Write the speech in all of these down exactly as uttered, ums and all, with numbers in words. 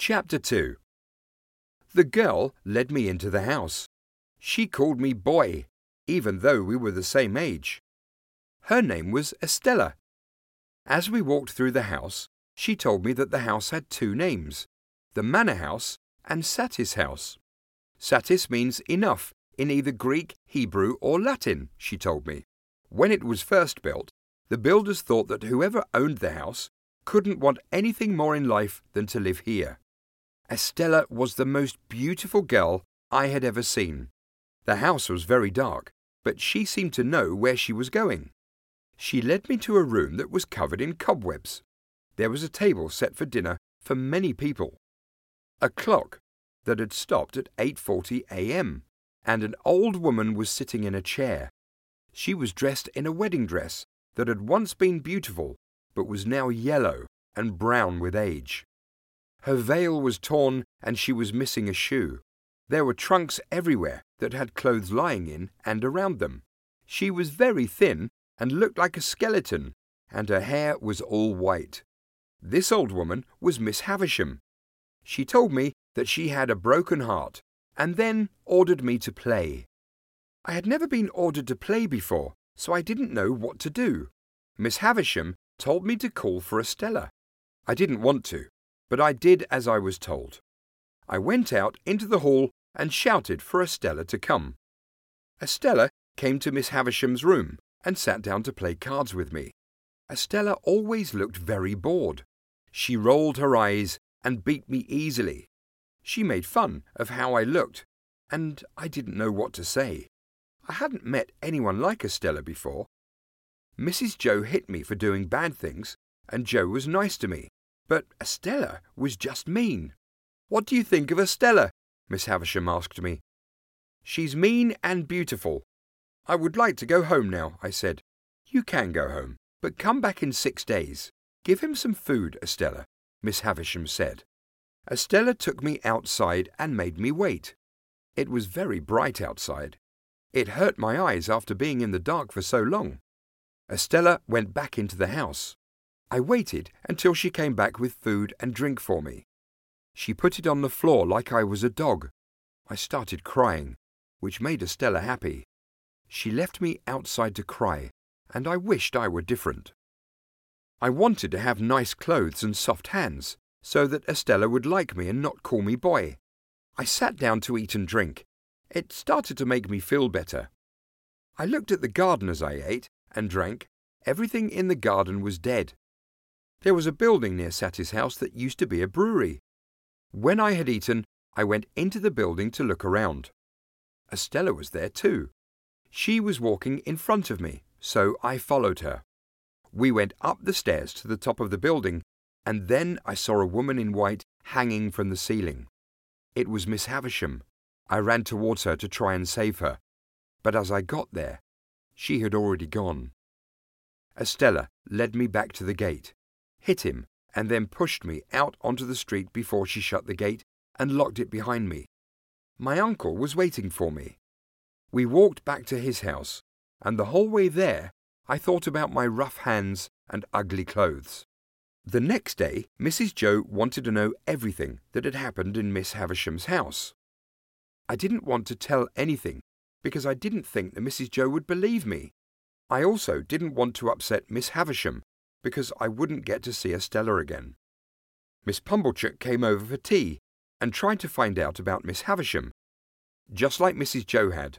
Chapter two. The girl led me into the house. She called me boy, even though we were the same age. Her name was Estella. As we walked through the house, she told me that the house had two names, the Manor House and Satis House. Satis means enough in either Greek, Hebrew or Latin, she told me. When it was first built, the builders thought that whoever owned the house couldn't want anything more in life than to live here. Estella was the most beautiful girl I had ever seen. The house was very dark, but she seemed to know where she was going. She led me to a room that was covered in cobwebs. There was a table set for dinner for many people, a clock that had stopped at eight forty a m, and an old woman was sitting in a chair. She was dressed in a wedding dress that had once been beautiful, but was now yellow and brown with age. Her veil was torn and she was missing a shoe. There were trunks everywhere that had clothes lying in and around them. She was very thin and looked like a skeleton, and her hair was all white. This old woman was Miss Havisham. She told me that she had a broken heart, and then ordered me to play. I had never been ordered to play before, so I didn't know what to do. Miss Havisham told me to call for Estella. I didn't want to, but I did as I was told. I went out into the hall and shouted for Estella to come. Estella came to Miss Havisham's room and sat down to play cards with me. Estella always looked very bored. She rolled her eyes and beat me easily. She made fun of how I looked, and I didn't know what to say. I hadn't met anyone like Estella before. Missus Joe hit me for doing bad things, and Joe was nice to me, but Estella was just mean. "What do you think of Estella?" Miss Havisham asked me. "She's mean and beautiful. I would like to go home now," I said. "You can go home, but come back in six days. Give him some food, Estella," Miss Havisham said. Estella took me outside and made me wait. It was very bright outside. It hurt my eyes after being in the dark for so long. Estella went back into the house. I waited until she came back with food and drink for me. She put it on the floor like I was a dog. I started crying, which made Estella happy. She left me outside to cry, and I wished I were different. I wanted to have nice clothes and soft hands, so that Estella would like me and not call me boy. I sat down to eat and drink. It started to make me feel better. I looked at the garden as I ate and drank. Everything in the garden was dead. There was a building near Satis house that used to be a brewery. When I had eaten, I went into the building to look around. Estella was there too. She was walking in front of me, so I followed her. We went up the stairs to the top of the building, and then I saw a woman in white hanging from the ceiling. It was Miss Havisham. I ran towards her to try and save her, but as I got there, she had already gone. Estella led me back to the gate, hit him, and then pushed me out onto the street before she shut the gate and locked it behind me. My uncle was waiting for me. We walked back to his house, and the whole way there, I thought about my rough hands and ugly clothes. The next day, Missus Joe wanted to know everything that had happened in Miss Havisham's house. I didn't want to tell anything because I didn't think that Missus Joe would believe me. I also didn't want to upset Miss Havisham because I wouldn't get to see Estella again. Miss Pumblechook came over for tea and tried to find out about Miss Havisham, just like Missus Joe had.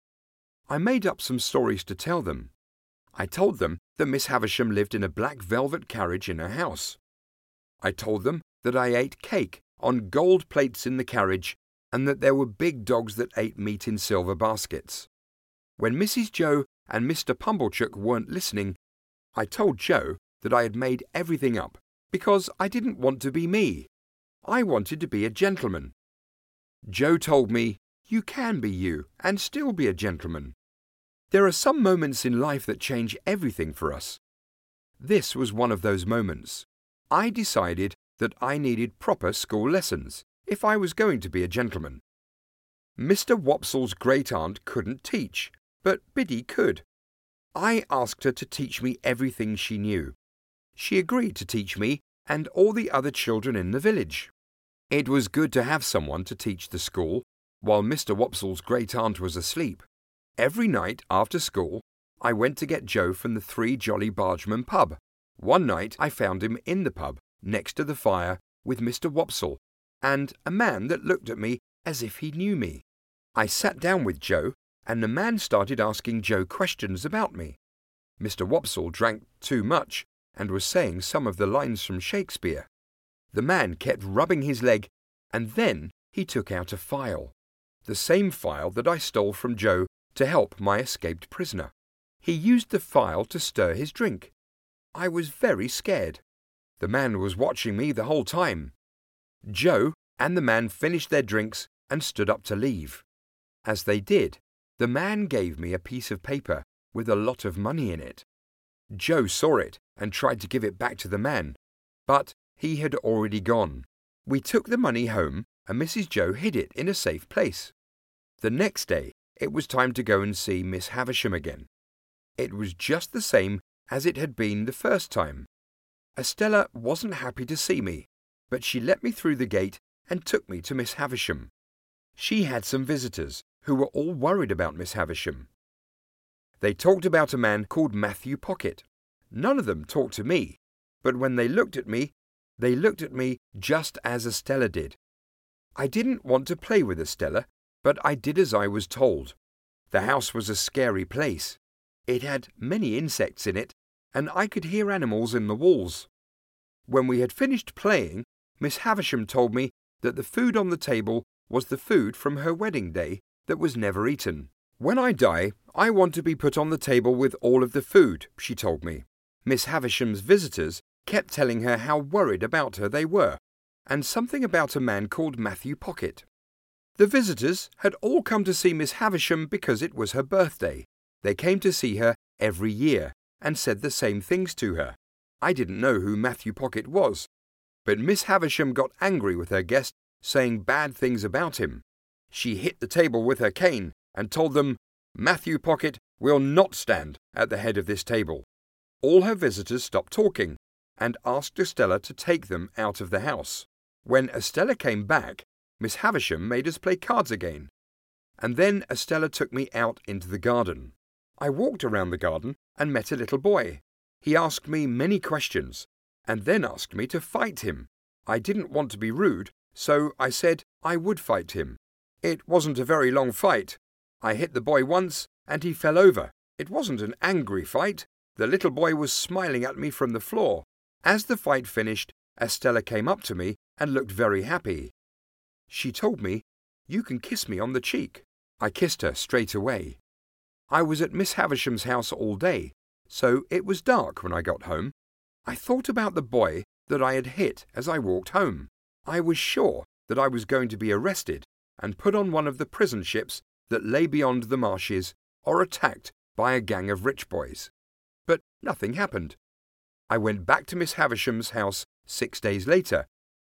I made up some stories to tell them. I told them that Miss Havisham lived in a black velvet carriage in her house. I told them that I ate cake on gold plates in the carriage and that there were big dogs that ate meat in silver baskets. When Missus Joe and Mister Pumblechook weren't listening, I told Joe that I had made everything up because I didn't want to be me. I wanted to be a gentleman. Joe told me, "You can be you and still be a gentleman." There are some moments in life that change everything for us. This was one of those moments. I decided that I needed proper school lessons if I was going to be a gentleman. Mister Wopsle's great-aunt couldn't teach, but Biddy could. I asked her to teach me everything she knew. She agreed to teach me and all the other children in the village. It was good to have someone to teach the school while Mister Wopsle's great aunt was asleep. Every night after school, I went to get Joe from the Three Jolly Bargemen pub. One night I found him in the pub, next to the fire, with Mister Wopsle, and a man that looked at me as if he knew me. I sat down with Joe, and the man started asking Joe questions about me. Mister Wopsle drank too much and was saying some of the lines from Shakespeare. The man kept rubbing his leg, and then he took out a file, the same file that I stole from Joe to help my escaped prisoner. He used the file to stir his drink. I was very scared. The man was watching me the whole time. Joe and the man finished their drinks and stood up to leave. As they did, the man gave me a piece of paper with a lot of money in it. Joe saw it and tried to give it back to the man, but he had already gone. We took the money home and Missus Joe hid it in a safe place. The next day, it was time to go and see Miss Havisham again. It was just the same as it had been the first time. Estella wasn't happy to see me, but she let me through the gate and took me to Miss Havisham. She had some visitors who were all worried about Miss Havisham. They talked about a man called Matthew Pocket. None of them talked to me, but when they looked at me, they looked at me just as Estella did. I didn't want to play with Estella, but I did as I was told. The house was a scary place. It had many insects in it, and I could hear animals in the walls. When we had finished playing, Miss Havisham told me that the food on the table was the food from her wedding day that was never eaten. When I die, I want to be put on the table with all of the food, she told me. Miss Havisham's visitors kept telling her how worried about her they were, and something about a man called Matthew Pocket. The visitors had all come to see Miss Havisham because it was her birthday. They came to see her every year and said the same things to her. I didn't know who Matthew Pocket was, but Miss Havisham got angry with her guest, saying bad things about him. She hit the table with her cane and told them, "Matthew Pocket will not stand at the head of this table." All her visitors stopped talking and asked Estella to take them out of the house. When Estella came back, Miss Havisham made us play cards again, and then Estella took me out into the garden. I walked around the garden and met a little boy. He asked me many questions, and then asked me to fight him. I didn't want to be rude, so I said I would fight him. It wasn't a very long fight. I hit the boy once, and he fell over. It wasn't an angry fight. The little boy was smiling at me from the floor. As the fight finished, Estella came up to me and looked very happy. She told me, "You can kiss me on the cheek." I kissed her straight away. I was at Miss Havisham's house all day, so it was dark when I got home. I thought about the boy that I had hit as I walked home. I was sure that I was going to be arrested and put on one of the prison ships that lay beyond the marshes or attacked by a gang of rich boys. But nothing happened. I went back to Miss Havisham's house six days later.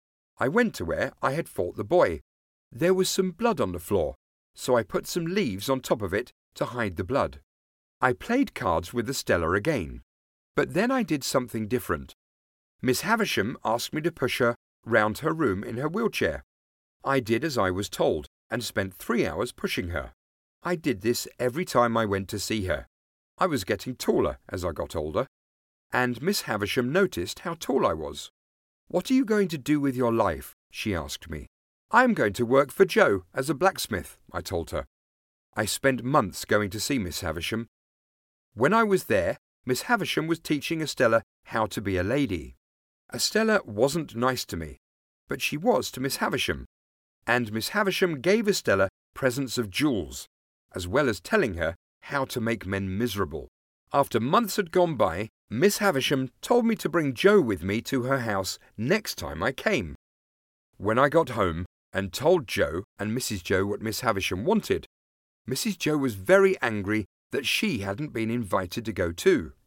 I went to where I had fought the boy. There was some blood on the floor, so I put some leaves on top of it to hide the blood. I played cards with Estella again, but then I did something different. Miss Havisham asked me to push her round her room in her wheelchair. I did as I was told and spent three hours pushing her. I did this every time I went to see her. I was getting taller as I got older, and Miss Havisham noticed how tall I was. "What are you going to do with your life?" she asked me. "I am going to work for Joe as a blacksmith," I told her. I spent months going to see Miss Havisham. When I was there, Miss Havisham was teaching Estella how to be a lady. Estella wasn't nice to me, but she was to Miss Havisham, and Miss Havisham gave Estella presents of jewels, as well as telling her how to make men miserable. After months had gone by, Miss Havisham told me to bring Joe with me to her house next time I came. When I got home and told Joe and Missus Joe what Miss Havisham wanted, Missus Joe was very angry that she hadn't been invited to go too.